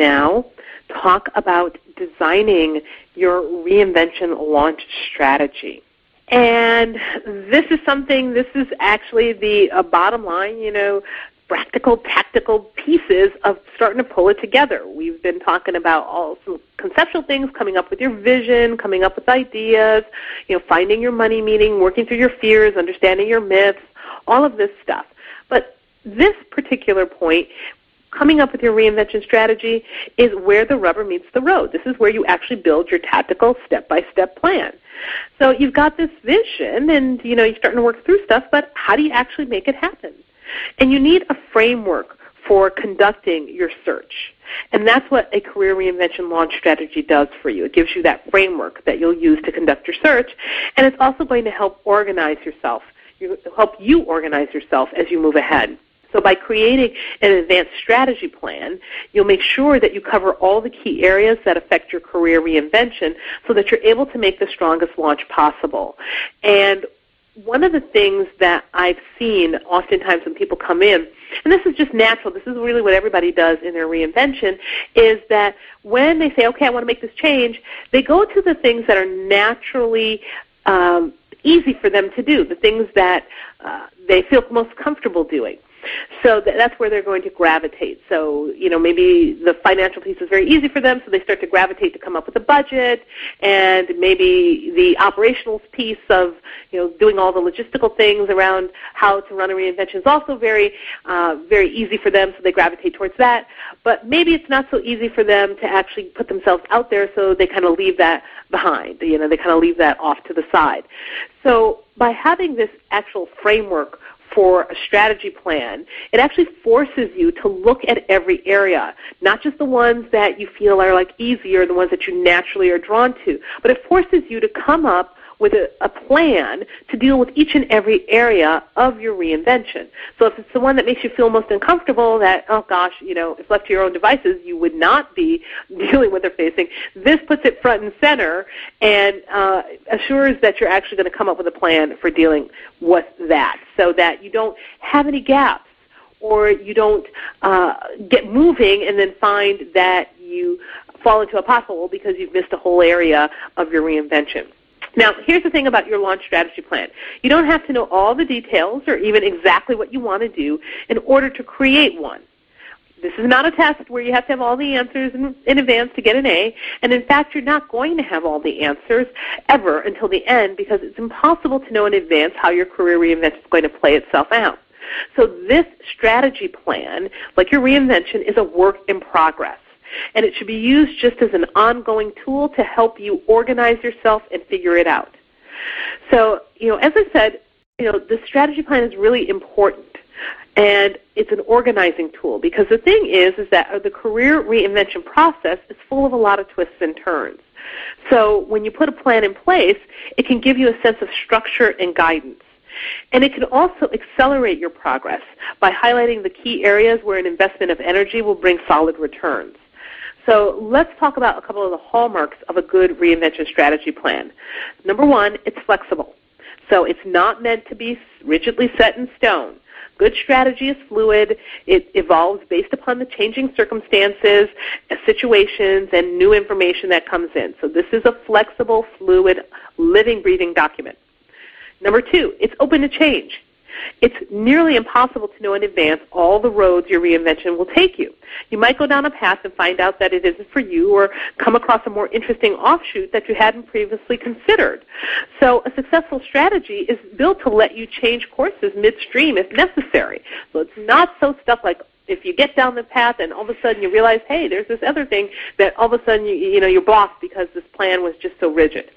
now talk about designing your reinvention launch strategy. And this is actually the bottom line, practical, tactical pieces of starting to pull it together. We've been talking about all some conceptual things, coming up with your vision, coming up with ideas, finding your money meeting, working through your fears, understanding your myths, all of this stuff. But this particular point, coming up with your reinvention strategy, is where the rubber meets the road. This is where you actually build your tactical step-by-step plan. So you've got this vision and, you're starting to work through stuff, but how do you actually make it happen? And you need a framework for conducting your search. And that's what a career reinvention launch strategy does for you. It gives you that framework that you'll use to conduct your search, and it's also going to help help you organize yourself as you move ahead. So by creating an advanced strategy plan, you'll make sure that you cover all the key areas that affect your career reinvention so that you're able to make the strongest launch possible. And one of the things that I've seen oftentimes when people come in, and this is just natural, this is really what everybody does in their reinvention, is that when they say, okay, I want to make this change, they go to the things that are naturally easy for them to do, the things that they feel most comfortable doing. So that's where they're going to gravitate. So, maybe the financial piece is very easy for them, so they start to gravitate to come up with a budget, and maybe the operational piece of, doing all the logistical things around how to run a reinvention is also very easy for them, so they gravitate towards that. But maybe it's not so easy for them to actually put themselves out there, so they kind of leave that behind. They kind of leave that off to the side. So by having this actual framework for a strategy plan, it actually forces you to look at every area, not just the ones that you feel are like easy or the ones that you naturally are drawn to, but it forces you to come up with a plan to deal with each and every area of your reinvention. So if it's the one that makes you feel most uncomfortable, that, oh gosh, if left to your own devices, you would not be dealing with or facing, this puts it front and center and assures that you're actually going to come up with a plan for dealing with that so that you don't have any gaps or you don't get moving and then find that you fall into a pothole because you've missed a whole area of your reinvention. Now, here's the thing about your launch strategy plan. You don't have to know all the details or even exactly what you want to do in order to create one. This is not a test where you have to have all the answers in advance to get an A, and in fact, you're not going to have all the answers ever until the end because it's impossible to know in advance how your career reinvention is going to play itself out. So this strategy plan, like your reinvention, is a work in progress. And it should be used just as an ongoing tool to help you organize yourself and figure it out. So, as I said, the strategy plan is really important. And it's an organizing tool because the thing is that the career reinvention process is full of a lot of twists and turns. So when you put a plan in place, it can give you a sense of structure and guidance. And it can also accelerate your progress by highlighting the key areas where an investment of energy will bring solid returns. So let's talk about a couple of the hallmarks of a good reinvention strategy plan. Number one, it's flexible. So it's not meant to be rigidly set in stone. Good strategy is fluid. It evolves based upon the changing circumstances, situations, and new information that comes in. So this is a flexible, fluid, living, breathing document. Number two, it's open to change. It's nearly impossible to know in advance all the roads your reinvention will take you. You might go down a path and find out that it isn't for you or come across a more interesting offshoot that you hadn't previously considered. So a successful strategy is built to let you change courses midstream if necessary. So it's not so stuck like if you get down the path and all of a sudden you realize, hey, there's this other thing that all of a sudden you're blocked because this plan was just so rigid.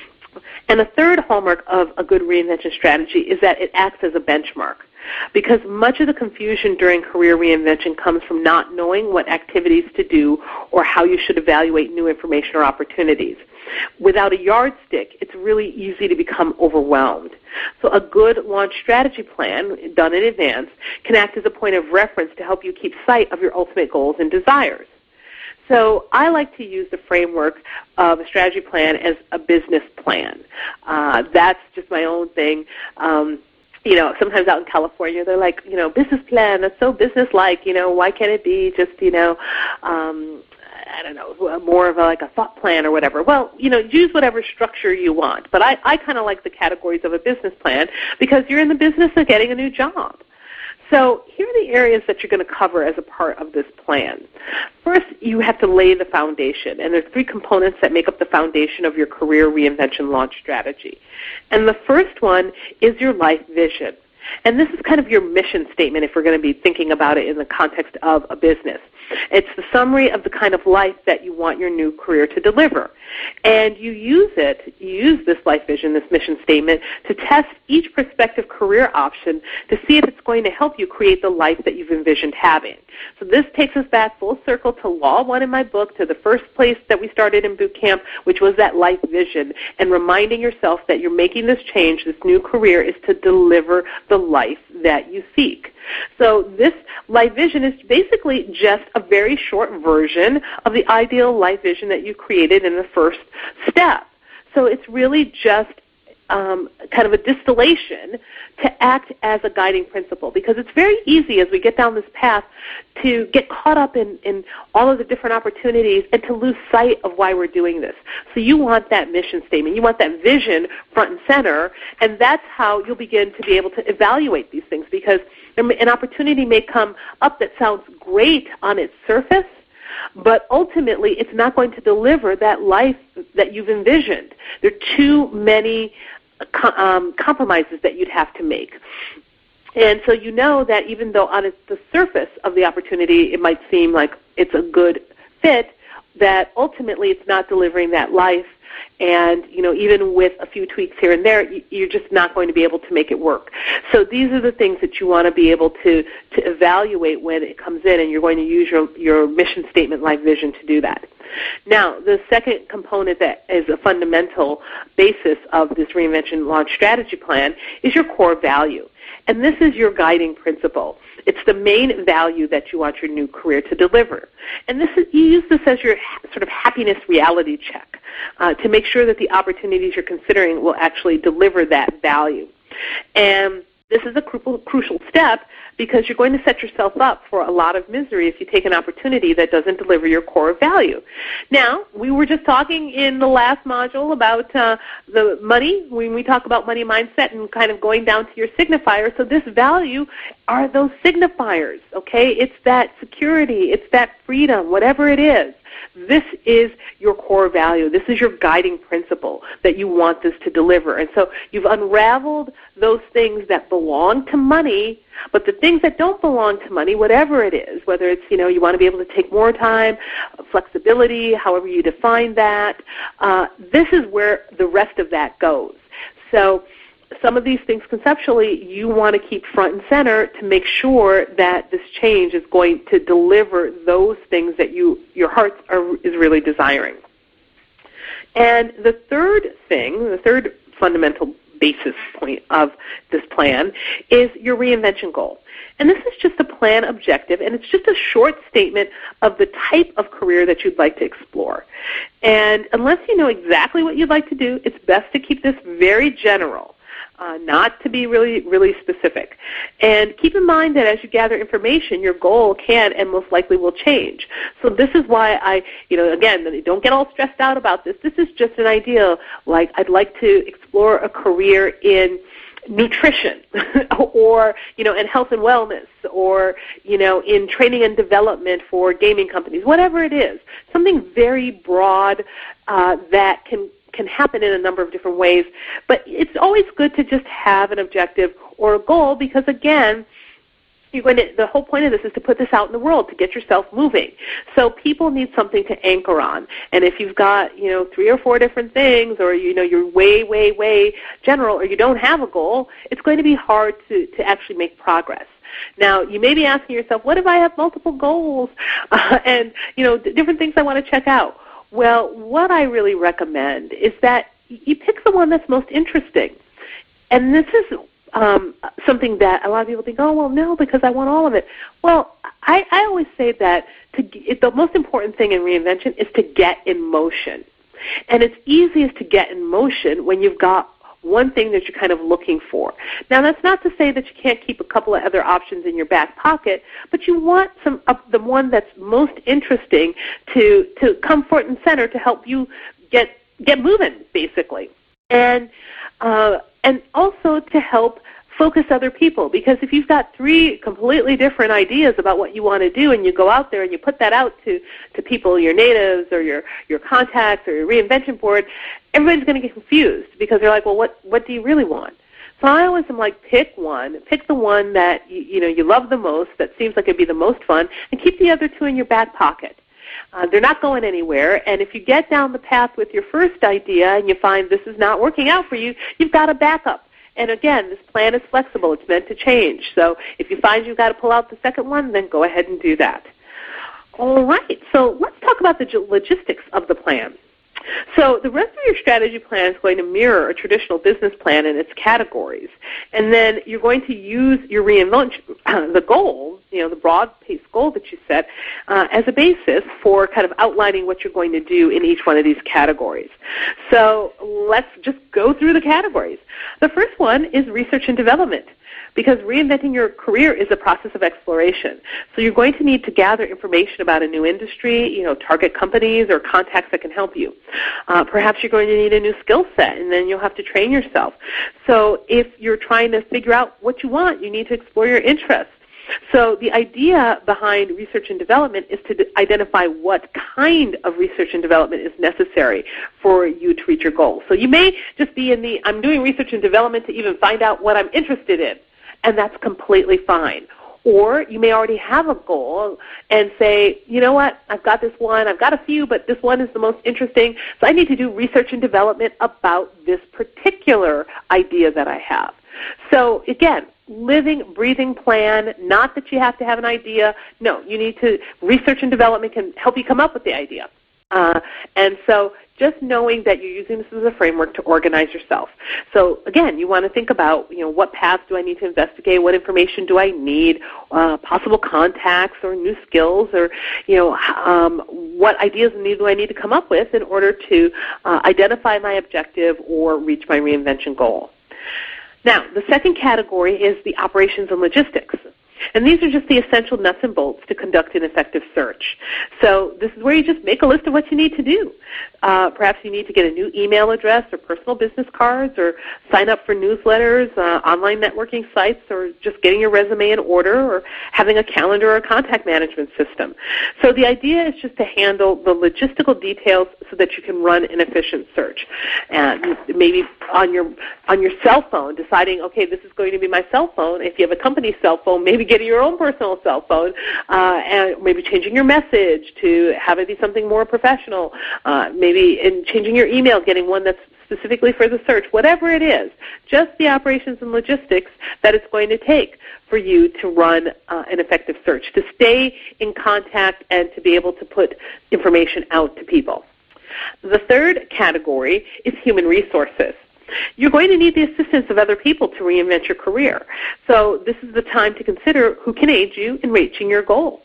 And the third hallmark of a good reinvention strategy is that it acts as a benchmark, because much of the confusion during career reinvention comes from not knowing what activities to do or how you should evaluate new information or opportunities. Without a yardstick, it's really easy to become overwhelmed. So a good launch strategy plan done in advance can act as a point of reference to help you keep sight of your ultimate goals and desires. So I like to use the framework of a strategy plan as a business plan. That's just my own thing. sometimes out in California, they're like, business plan, that's so business-like, why can't it be just, I don't know, more of like a thought plan or whatever. Well, use whatever structure you want. But I kind of like the categories of a business plan because you're in the business of getting a new job. So here are the areas that you're going to cover as a part of this plan. First, you have to lay the foundation, and there's 3 components that make up the foundation of your career reinvention launch strategy. And the first one is your life vision. And this is kind of your mission statement if we're going to be thinking about it in the context of a business. It's the summary of the kind of life that you want your new career to deliver. And you use this life vision, this mission statement, to test each prospective career option to see if it's going to help you create the life that you've envisioned having. So this takes us back full circle to Law 1 in my book, to the first place that we started in boot camp, which was that life vision, and reminding yourself that you're making this change, this new career, is to deliver the life that you seek. So this life vision is basically just a very short version of the ideal life vision that you created in the first step. So it's really just kind of a distillation to act as a guiding principle, because it's very easy as we get down this path to get caught up in all of the different opportunities and to lose sight of why we're doing this. So you want that mission statement, you want that vision front and center, and that's how you'll begin to be able to evaluate these things, because an opportunity may come up that sounds great on its surface, but ultimately it's not going to deliver that life that you've envisioned. There are too many compromises that you'd have to make. And so you know that even though on the surface of the opportunity it might seem like it's a good fit, that ultimately it's not delivering that life. And, even with a few tweaks here and there, you're just not going to be able to make it work. So these are the things that you want to be able to evaluate when it comes in, and you're going to use your mission statement, life vision, to do that. Now, the second component that is a fundamental basis of this reinvention launch strategy plan is your core value. And this is your guiding principle. It's the main value that you want your new career to deliver. And you use this as your sort of happiness reality check to make sure that the opportunities you're considering will actually deliver that value. And this is a crucial step because you're going to set yourself up for a lot of misery if you take an opportunity that doesn't deliver your core value. Now, we were just talking in the last module about the money, when we talk about money mindset and kind of going down to your signifier. So this value are those signifiers, okay? It's that security, it's that freedom, whatever it is. This is your core value. This is your guiding principle that you want this to deliver. And so you've unraveled those things that belong to money, but the things that don't belong to money, whatever it is, whether it's, you want to be able to take more time, flexibility, however you define that, this is where the rest of that goes. So some of these things conceptually you want to keep front and center to make sure that this change is going to deliver those things that your heart is really desiring. And the third fundamental basis point of this plan is your reinvention goal. And this is just a plan objective, and it's just a short statement of the type of career that you'd like to explore. And unless you know exactly what you'd like to do, it's best to keep this very general. Not to be really, really specific. And keep in mind that as you gather information, your goal can and most likely will change. So this is why again, don't get all stressed out about this. This is just an idea. Like, I'd like to explore a career in nutrition or, in health and wellness or, in training and development for gaming companies, whatever it is. Something very broad that can happen in a number of different ways, but it's always good to just have an objective or a goal because, again, the whole point of this is to put this out in the world, to get yourself moving. So people need something to anchor on, and if you've got 3 or 4 different things, or you're way, way, way general, or you don't have a goal, it's going to be hard to actually make progress. Now, you may be asking yourself, what if I have multiple goals and different things I want to check out? Well, what I really recommend is that you pick the one that's most interesting. And this is something that a lot of people think, oh, well, no, because I want all of it. Well, I always say that the most important thing in reinvention is to get in motion. And it's easiest to get in motion when you've got one thing that you're kind of looking for. Now, that's not to say that you can't keep a couple of other options in your back pocket, but you want the one that's most interesting to come front and center to help you get moving, basically. And also to help focus other people, because if you've got 3 completely different ideas about what you want to do and you go out there and you put that out to people, your natives or your contacts or your reinvention board, everybody's going to get confused because they're like, well, what do you really want? So I always am like, pick the one that you love the most, that seems like it'd be the most fun, and keep the other 2 in your back pocket. They're not going anywhere, and if you get down the path with your first idea and you find this is not working out for you, you've got a backup. And again, this plan is flexible. It's meant to change. So if you find you've got to pull out the second one, then go ahead and do that. All right, so let's talk about the logistics of the plan. So the rest of your strategy plan is going to mirror a traditional business plan in its categories. And then you're going to use your reinvention, the goal, the broad-based goal that you set, as a basis for kind of outlining what you're going to do in each one of these categories. So let's just go through the categories. The first one is research and development, because reinventing your career is a process of exploration. So you're going to need to gather information about a new industry, target companies or contacts that can help you. Perhaps you're going to need a new skill set, and then you'll have to train yourself. So if you're trying to figure out what you want, you need to explore your interests. So the idea behind research and development is to identify what kind of research and development is necessary for you to reach your goal. So you may just be in the, I'm doing research and development to even find out what I'm interested in, and that's completely fine. Or you may already have a goal and say, you know what, I've got this one, I've got a few, but this one is the most interesting, so I need to do research and development about this particular idea that I have. So again, living, breathing plan, not that you have to have an idea. No, you need to, research and development can help you come up with the idea. And so just knowing that you're using this as a framework to organize yourself. So again, you want to think about, what paths do I need to investigate? What information do I need? Possible contacts or new skills, or what ideas do I need to come up with in order to identify my objective or reach my reinvention goal. Now, the second category is the operations and logistics. And these are just the essential nuts and bolts to conduct an effective search. So this is where you just make a list of what you need to do. Perhaps you need to get a new email address or personal business cards, or sign up for newsletters, online networking sites, or just getting your resume in order, or having a calendar or a contact management system. So the idea is just to handle the logistical details so that you can run an efficient search. And maybe on your cell phone, deciding, okay, this is going to be my cell phone. If you have a company cell phone, maybe getting your own personal cell phone, and maybe changing your message to have it be something more professional, maybe in changing your email, getting one that's specifically for the search, whatever it is, just the operations and logistics that it's going to take for you to run an effective search, to stay in contact and to be able to put information out to people. The third category is human resources. You're going to need the assistance of other people to reinvent your career. So this is the time to consider who can aid you in reaching your goal.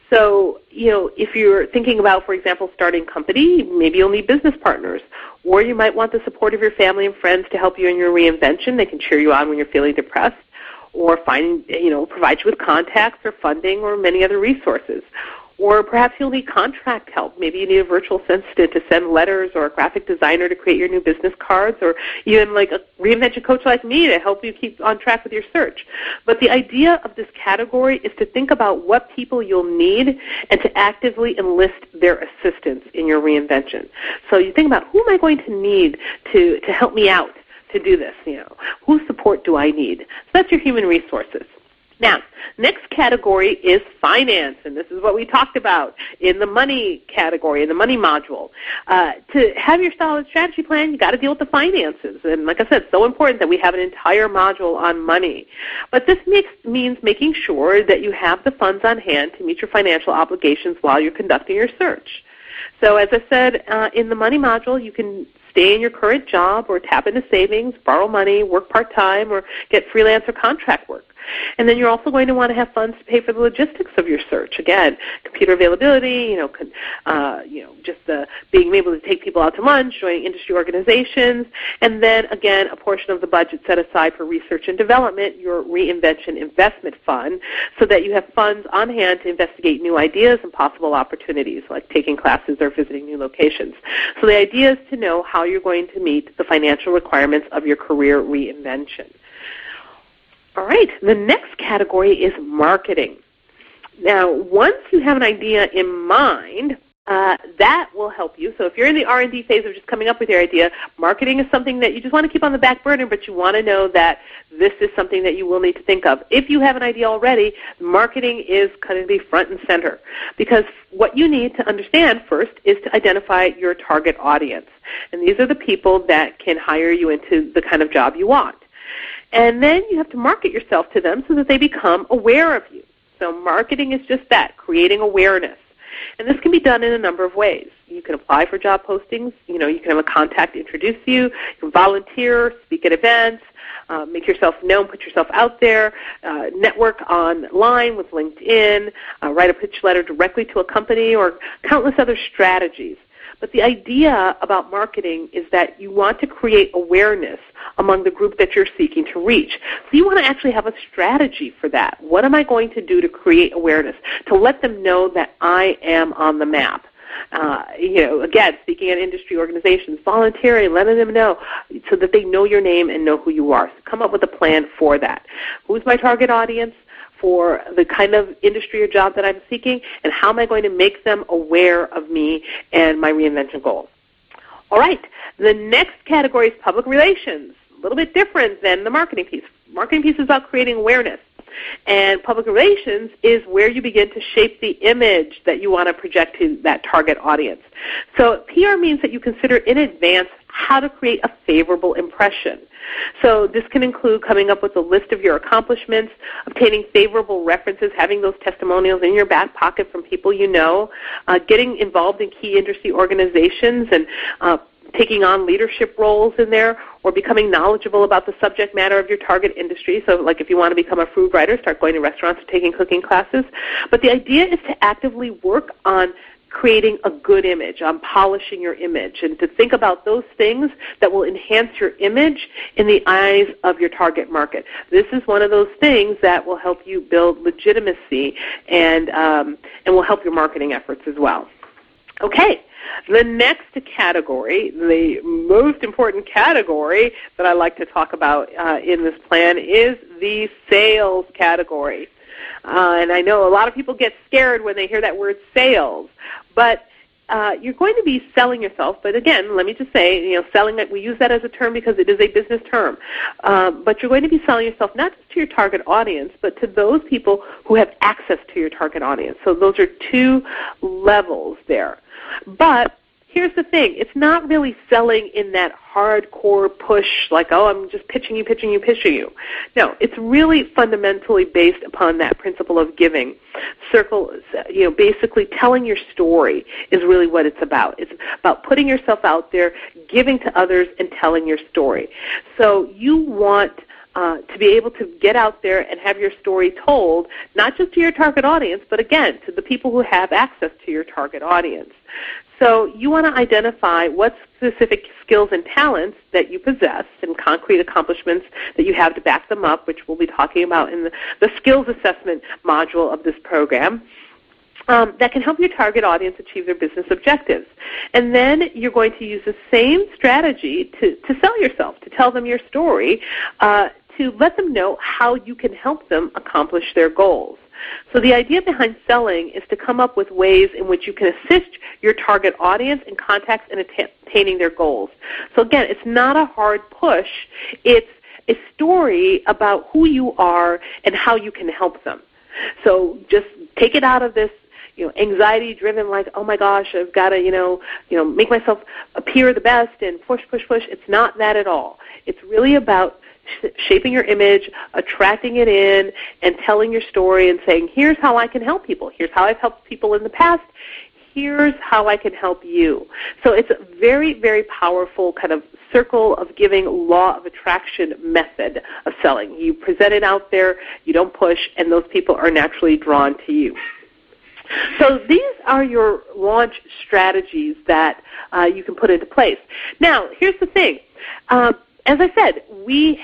So, if you're thinking about, for example, starting a company, maybe you'll need business partners. Or you might want the support of your family and friends to help you in your reinvention. They can cheer you on when you're feeling depressed, or provide you with contacts or funding or many other resources. Or perhaps you'll need contract help. Maybe you need a virtual assistant to send letters, or a graphic designer to create your new business cards, or even like a reinvention coach like me to help you keep on track with your search. But the idea of this category is to think about what people you'll need and to actively enlist their assistance in your reinvention. So you think about, who am I going to need to help me out to do this? Whose support do I need? So that's your human resources. Now, next category is finance, and this is what we talked about in the money category, in the money module. To have your solid strategy plan, you've got to deal with the finances. And like I said, it's so important that we have an entire module on money. But this means making sure that you have the funds on hand to meet your financial obligations while you're conducting your search. So as I said, in the money module, you can stay in your current job or tap into savings, borrow money, work part-time, or get freelance or contract work. And then you're also going to want to have funds to pay for the logistics of your search. Again, computer availability, just being able to take people out to lunch, joining industry organizations, and then, again, a portion of the budget set aside for research and development, your reinvention investment fund, so that you have funds on hand to investigate new ideas and possible opportunities, like taking classes or visiting new locations. So the idea is to know how you're going to meet the financial requirements of your career reinvention. All right, the next category is marketing. Now, once you have an idea in mind, that will help you. So if you're in the R&D phase of just coming up with your idea, marketing is something that you just want to keep on the back burner, but you want to know that this is something that you will need to think of. If you have an idea already, marketing is going to be front and center, because what you need to understand first is to identify your target audience. And these are the people that can hire you into the kind of job you want. And then you have to market yourself to them so that they become aware of you. So marketing is just that, creating awareness. And this can be done in a number of ways. You can apply for job postings. You can have a contact introduce you. You can volunteer, speak at events, make yourself known, put yourself out there, network online with LinkedIn, write a pitch letter directly to a company, or countless other strategies. But the idea about marketing is that you want to create awareness among the group that you're seeking to reach. So you want to actually have a strategy for that. What am I going to do to create awareness, to let them know that I am on the map? Again, speaking at industry organizations, volunteering, letting them know so that they know your name and know who you are. So come up with a plan for that. Who's my target audience for the kind of industry or job that I'm seeking, and how am I going to make them aware of me and my reinvention goal? All right, the next category is public relations, a little bit different than the marketing piece. Marketing piece is about creating awareness, and public relations is where you begin to shape the image that you want to project to that target audience. So PR means that you consider in advance how to create a favorable impression. So this can include coming up with a list of your accomplishments, obtaining favorable references, having those testimonials in your back pocket from people you know, getting involved in key industry organizations and taking on leadership roles in there, or becoming knowledgeable about the subject matter of your target industry. So like if you want to become a food writer, start going to restaurants or taking cooking classes. But the idea is to actively work on creating a good image, on polishing your image, and to think about those things that will enhance your image in the eyes of your target market. This is one of those things that will help you build legitimacy and will help your marketing efforts as well. Okay, the next category, the most important category that I like to talk about in this plan is the sales category. And I know a lot of people get scared when they hear that word sales, but you're going to be selling yourself. But again, let me just say, selling, we use that as a term because it is a business term. But you're going to be selling yourself not just to your target audience, but to those people who have access to your target audience. So those are two levels there. But here's the thing. It's not really selling in that hardcore push like, oh, I'm just pitching you. No, it's really fundamentally based upon that principle of giving. Basically telling your story is really what it's about. It's about putting yourself out there, giving to others, and telling your story. So you want to be able to get out there and have your story told, not just to your target audience, but again, to the people who have access to your target audience. So you want to identify what specific skills and talents that you possess and concrete accomplishments that you have to back them up, which we'll be talking about in the skills assessment module of this program. That can help your target audience achieve their business objectives. And then you're going to use the same strategy to sell yourself, to tell them your story, to let them know how you can help them accomplish their goals. So the idea behind selling is to come up with ways in which you can assist your target audience in contacts and attaining their goals. So again, it's not a hard push. It's a story about who you are and how you can help them. So just take it out of this anxiety driven, like, oh my gosh, I've got to, make myself appear the best and push. It's not that at all. It's really about shaping your image, attracting it in, and telling your story and saying, here's how I can help people. Here's how I've helped people in the past. Here's how I can help you. So it's a very, very powerful kind of circle of giving law of attraction method of selling. You present it out there, you don't push, and those people are naturally drawn to you. So these are your launch strategies that you can put into place. Now, here's the thing. As I said, we're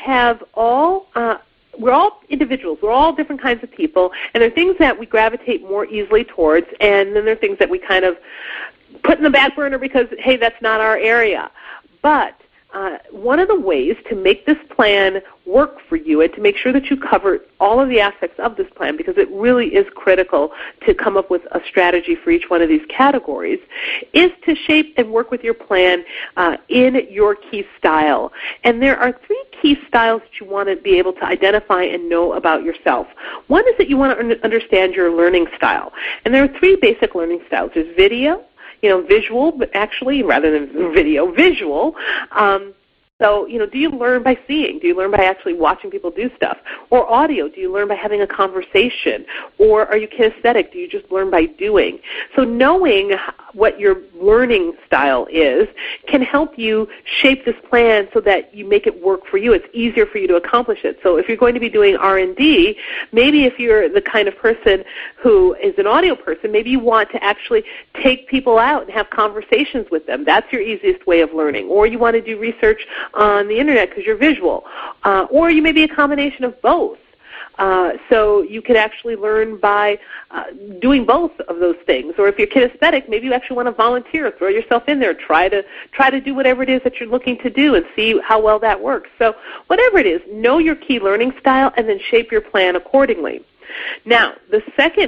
all individuals. We're all different kinds of people, and there are things that we gravitate more easily towards, and then there are things that we kind of put in the back burner because, hey, that's not our area. But one of the ways to make this plan work for you and to make sure that you cover all of the aspects of this plan, because it really is critical to come up with a strategy for each one of these categories, is to shape and work with your plan in your key style. And there are 3 key styles that you want to be able to identify and know about yourself. One is that you want to understand your learning style. And there are 3 basic learning styles. There's video, visual, but actually, rather than video, visual. So, do you learn by seeing? Do you learn by actually watching people do stuff? Or audio, do you learn by having a conversation? Or are you kinesthetic? Do you just learn by doing? So knowing what your learning style is can help you shape this plan so that you make it work for you. It's easier for you to accomplish it. So if you're going to be doing R&D, maybe if you're the kind of person who is an audio person, maybe you want to actually take people out and have conversations with them. That's your easiest way of learning. Or you want to do research on the internet because you're visual. Or you may be a combination of both. So you could actually learn by doing both of those things. Or if you're kinesthetic, maybe you actually want to volunteer, throw yourself in there, try to do whatever it is that you're looking to do and see how well that works. So whatever it is, know your key learning style and then shape your plan accordingly. Now, the second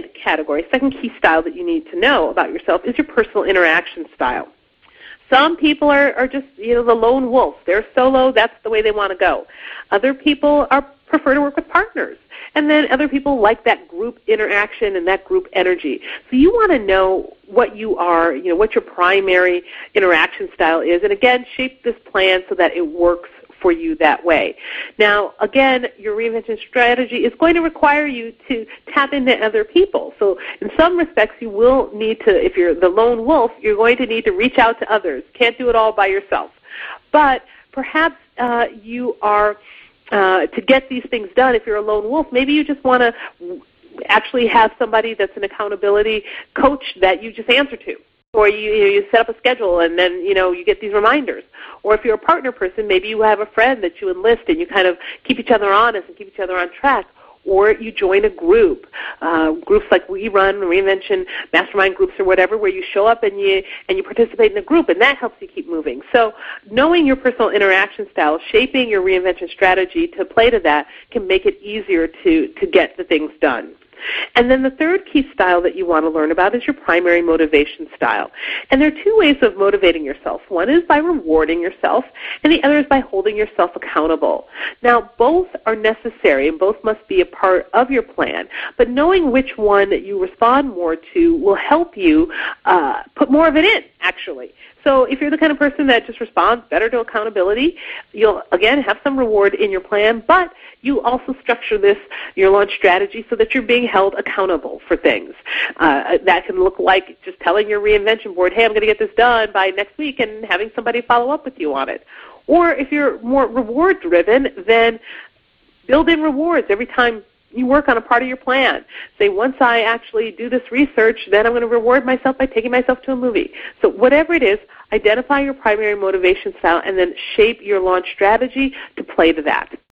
key style that you need to know about yourself is your personal interaction style. Some people are just, the lone wolf. They're solo. That's the way they want to go. Other people prefer to work with partners. And then other people like that group interaction and that group energy. So you want to know what you are, what your primary interaction style is. And again, shape this plan so that it works for you that way. Now, again, your reinvention strategy is going to require you to tap into other people. So in some respects, you will need to, if you're the lone wolf, you're going to need to reach out to others. Can't do it all by yourself. But perhaps you are, to get these things done, if you're a lone wolf, maybe you just want to actually have somebody that's an accountability coach that you just answer to. Or you set up a schedule and then, you get these reminders. Or if you're a partner person, maybe you have a friend that you enlist and you kind of keep each other honest and keep each other on track. Or you join a group, groups like we run, Reinvention Mastermind groups or whatever, where you show up and you participate in a group, and that helps you keep moving. So knowing your personal interaction style, shaping your reinvention strategy to play to that can make it easier to get the things done. And then the third key style that you want to learn about is your primary motivation style. And there are 2 ways of motivating yourself. One is by rewarding yourself, and the other is by holding yourself accountable. Now, both are necessary, and both must be a part of your plan. But knowing which one you respond more to will help you put more of it in, actually. So if you're the kind of person that just responds better to accountability, you'll, again, have some reward in your plan, but you also structure your launch strategy, so that you're being held accountable for things. That can look like just telling your reinvention board, hey, I'm going to get this done by next week, and having somebody follow up with you on it. Or if you're more reward-driven, then build in rewards every time you work on a part of your plan. Say, once I actually do this research, then I'm going to reward myself by taking myself to a movie. So whatever it is, identify your primary motivation style and then shape your launch strategy to play to that.